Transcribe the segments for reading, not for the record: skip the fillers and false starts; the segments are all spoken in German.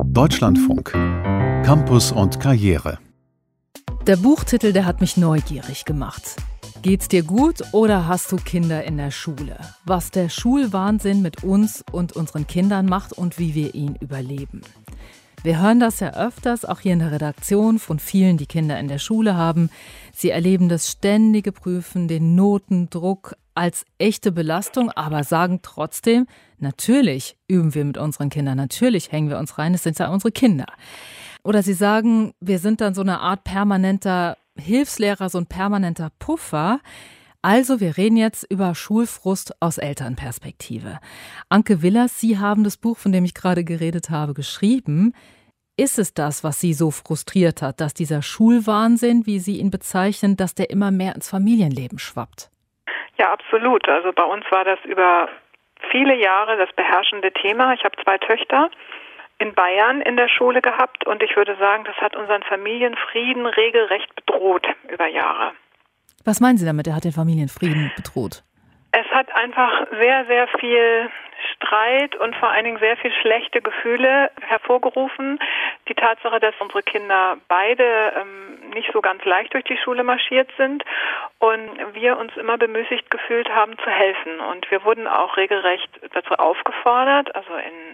Deutschlandfunk. Campus und Karriere. Der Buchtitel, der hat mich neugierig gemacht. Geht's dir gut oder hast du Kinder in der Schule? Was der Schulwahnsinn mit uns und unseren Kindern macht und wie wir ihn überleben. Wir hören das ja öfters, auch hier in der Redaktion, von vielen, die Kinder in der Schule haben. Sie erleben das ständige Prüfen, den Notendruck als echte Belastung, aber sagen trotzdem, natürlich üben wir mit unseren Kindern, natürlich hängen wir uns rein, es sind ja unsere Kinder. Oder sie sagen, wir sind dann so eine Art permanenter Hilfslehrer, so ein permanenter Puffer. Also wir reden jetzt über Schulfrust aus Elternperspektive. Anke Willers, Sie haben das Buch, von dem ich gerade geredet habe, geschrieben. Ist es das, was Sie so frustriert hat, dass dieser Schulwahnsinn, wie Sie ihn bezeichnen, dass der immer mehr ins Familienleben schwappt? Ja, absolut. Also bei uns war das über viele Jahre das beherrschende Thema. Ich habe 2 Töchter in Bayern in der Schule gehabt und ich würde sagen, das hat unseren Familienfrieden regelrecht bedroht über Jahre. Was meinen Sie damit, er hat den Familienfrieden bedroht? Es hat einfach sehr, sehr viel Streit und vor allen Dingen sehr viel schlechte Gefühle hervorgerufen. Die Tatsache, dass unsere Kinder beide nicht so ganz leicht durch die Schule marschiert sind und wir uns immer bemüßigt gefühlt haben zu helfen. Und wir wurden auch regelrecht dazu aufgefordert, also in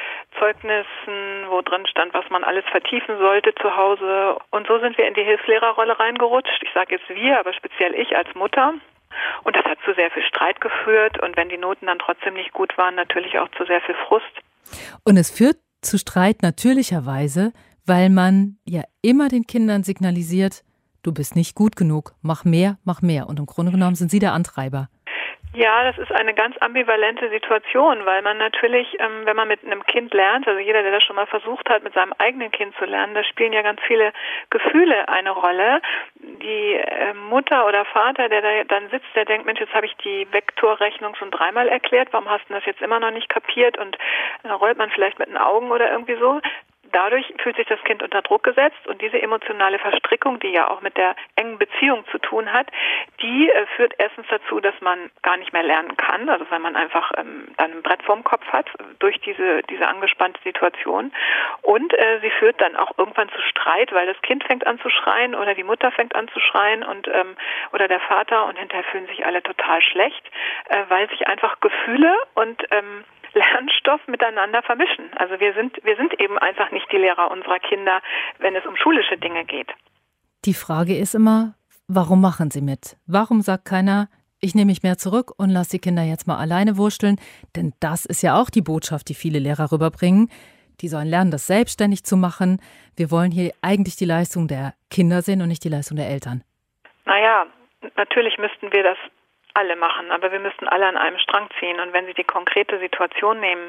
Zeugnissen, wo drin stand, was man alles vertiefen sollte zu Hause. Und so sind wir in die Hilfslehrerrolle reingerutscht. Ich sage jetzt wir, aber speziell ich als Mutter. Und das hat zu sehr viel Streit geführt und wenn die Noten dann trotzdem nicht gut waren, natürlich auch zu sehr viel Frust. Und es führt zu Streit natürlicherweise, weil man ja immer den Kindern signalisiert, du bist nicht gut genug, mach mehr, mach mehr. Und im Grunde genommen sind Sie der Antreiber. Ja, das ist eine ganz ambivalente Situation, weil man natürlich, wenn man mit einem Kind lernt, also jeder, der das schon mal versucht hat, mit seinem eigenen Kind zu lernen, da spielen ja ganz viele Gefühle eine Rolle. Die Mutter oder Vater, der da dann sitzt, der denkt, Mensch, jetzt habe ich die Vektorrechnung schon 3-mal erklärt, warum hast du das jetzt immer noch nicht kapiert? Und dann rollt man vielleicht mit den Augen oder irgendwie so. Dadurch fühlt sich das Kind unter Druck gesetzt und diese emotionale Verstrickung, die ja auch mit der engen Beziehung zu tun hat, die führt erstens dazu, dass man gar nicht mehr lernen kann, also weil man einfach dann ein Brett vorm Kopf hat durch diese angespannte Situation und sie führt dann auch irgendwann zu Streit, weil das Kind fängt an zu schreien oder die Mutter fängt an zu schreien und oder der Vater und hinterher fühlen sich alle total schlecht, weil sich einfach Gefühle und Lernstoff miteinander vermischen. Also wir sind eben einfach nicht die Lehrer unserer Kinder, wenn es um schulische Dinge geht. Die Frage ist immer, warum machen Sie mit? Warum sagt keiner, ich nehme mich mehr zurück und lasse die Kinder jetzt mal alleine wursteln? Denn das ist ja auch die Botschaft, die viele Lehrer rüberbringen. Die sollen lernen, das selbstständig zu machen. Wir wollen hier eigentlich die Leistung der Kinder sehen und nicht die Leistung der Eltern. Naja, natürlich müssten wir das alle machen, aber wir müssten alle an einem Strang ziehen. Und wenn Sie die konkrete Situation nehmen,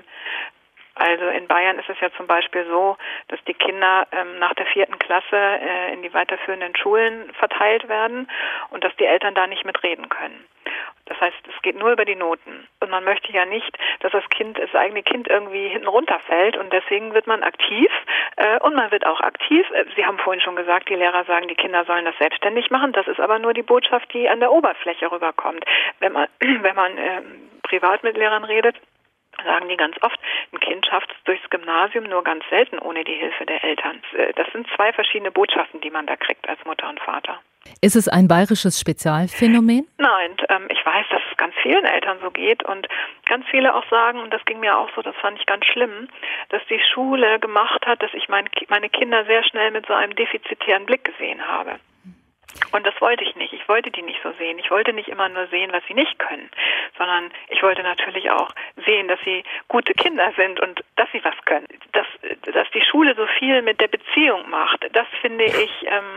also in Bayern ist es ja zum Beispiel so, dass die Kinder nach der 4. Klasse in die weiterführenden Schulen verteilt werden und dass die Eltern da nicht mitreden können. Das heißt, es geht nur über die Noten. Und man möchte ja nicht, dass das eigene Kind irgendwie hinten runterfällt. Und deswegen wird man aktiv. Und man wird auch aktiv. Sie haben vorhin schon gesagt, die Lehrer sagen, die Kinder sollen das selbstständig machen. Das ist aber nur die Botschaft, die an der Oberfläche rüberkommt. Wenn man privat mit Lehrern redet, sagen die ganz oft, ein Kind schafft es durchs Gymnasium nur ganz selten ohne die Hilfe der Eltern. Das sind 2 verschiedene Botschaften, die man da kriegt als Mutter und Vater. Ist es ein bayerisches Spezialphänomen? Nein, ich weiß, dass es ganz vielen Eltern so geht und ganz viele auch sagen, und das ging mir auch so, das fand ich ganz schlimm, dass die Schule gemacht hat, dass ich meine Kinder sehr schnell mit so einem defizitären Blick gesehen habe. Und das wollte ich nicht. Ich wollte die nicht so sehen. Ich wollte nicht immer nur sehen, was sie nicht können, sondern ich wollte natürlich auch sehen, dass sie gute Kinder sind und dass sie was können. Dass die Schule so viel mit der Beziehung macht, das finde ich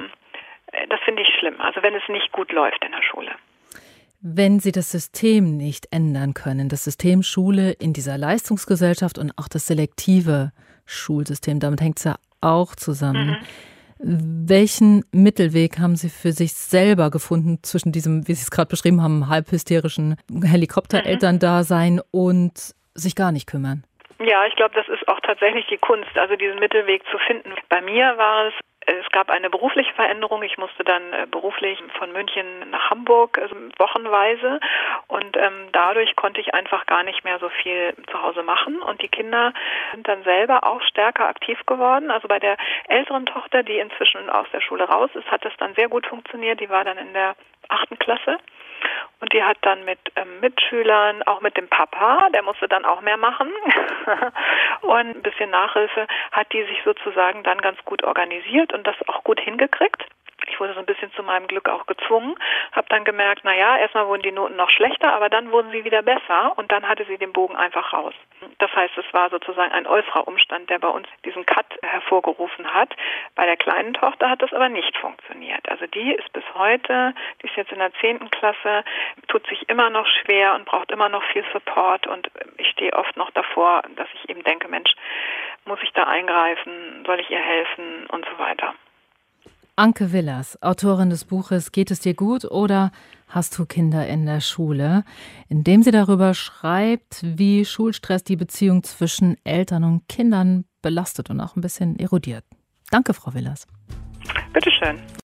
schlimm. Also wenn es nicht gut läuft in der Schule. Wenn Sie das System nicht ändern können, das System Schule in dieser Leistungsgesellschaft und auch das selektive Schulsystem, damit hängt es ja auch zusammen. Welchen Mittelweg haben Sie für sich selber gefunden zwischen diesem, wie Sie es gerade beschrieben haben, halb hysterischen Helikopterelterndasein und sich gar nicht kümmern? Ja, ich glaube, das ist auch tatsächlich die Kunst, also diesen Mittelweg zu finden. Bei mir war es Es gab eine berufliche Veränderung. Ich musste dann beruflich von München nach Hamburg, also wochenweise. Und dadurch konnte ich einfach gar nicht mehr so viel zu Hause machen. Und die Kinder sind dann selber auch stärker aktiv geworden. Also bei der älteren Tochter, die inzwischen aus der Schule raus ist, hat das dann sehr gut funktioniert. Die war dann in der 8. Klasse. Und die hat dann mit Mitschülern, auch mit dem Papa, der musste dann auch mehr machen und ein bisschen Nachhilfe, hat die sich sozusagen dann ganz gut organisiert und das auch gut hingekriegt. Ich wurde so ein bisschen zu meinem Glück auch gezwungen, habe dann gemerkt, erstmal wurden die Noten noch schlechter, aber dann wurden sie wieder besser und dann hatte sie den Bogen einfach raus. Das heißt, es war sozusagen ein äußerer Umstand, der bei uns diesen Cut hervorgerufen hat. Bei der kleinen Tochter hat das aber nicht funktioniert. Also die ist bis heute, die ist jetzt in der 10. Klasse, tut sich immer noch schwer und braucht immer noch viel Support und ich stehe oft noch davor, dass ich eben denke, Mensch, muss ich da eingreifen, soll ich ihr helfen und so weiter. Anke Willers, Autorin des Buches Geht es dir gut oder hast du Kinder in der Schule?, in dem sie darüber schreibt, wie Schulstress die Beziehung zwischen Eltern und Kindern belastet und auch ein bisschen erodiert. Danke, Frau Willers. Bitteschön.